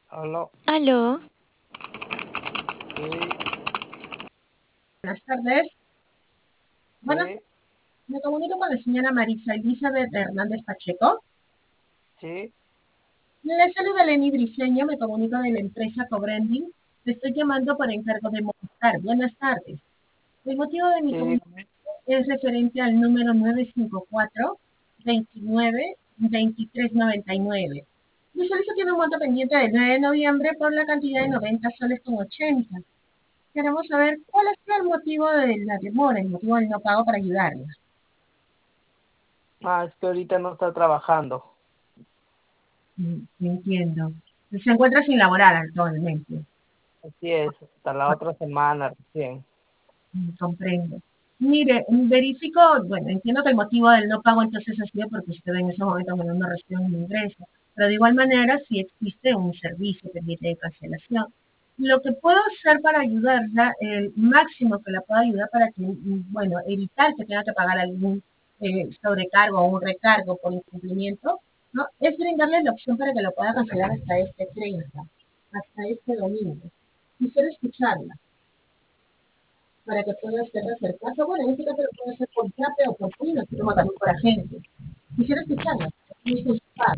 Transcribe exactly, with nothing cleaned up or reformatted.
Aló, Aló, sí, Buenas tardes. Buenas, sí, me comunico con la señora Marisa Elizabeth Hernández Pacheco. sí, Le saluda Lenny Briseño, me comunico de la empresa Cobrending. Le estoy llamando por encargo de Movistar. Buenas tardes. El motivo de mi sí, comunicación dígame. es referente al número nueve cinco cuatro, veintinueve, veintitrés noventa y nueve. Mi solicitud tiene un monto pendiente del nueve de noviembre por la cantidad de noventa soles con ochenta. Queremos saber cuál es el motivo de la demora, el motivo del no pago para ayudarla. Ah, es que ahorita no está trabajando. Mm, entiendo. Se encuentra sin laborar actualmente. Así es, hasta la otra semana recién. Mm, comprendo. Mire, verifico, bueno, entiendo que el motivo del no pago entonces ha sido porque usted en ese momento bueno, no recibe un ingreso, pero de igual manera sí existe un servicio pendiente de cancelación. Lo que puedo hacer para ayudarla, el máximo que la pueda ayudar para que, mm, bueno, evitar que tenga que pagar algún eh, sobrecargo o un recargo por incumplimiento, ¿no? Es brindarle la opción para que lo pueda cancelar hasta este treinta, hasta este domingo. Quisiera escucharla para que pueda hacer hacer caso. Bueno, en este caso lo puede hacer por Yape o por Pino, como también por agente. Quisiera escucharla.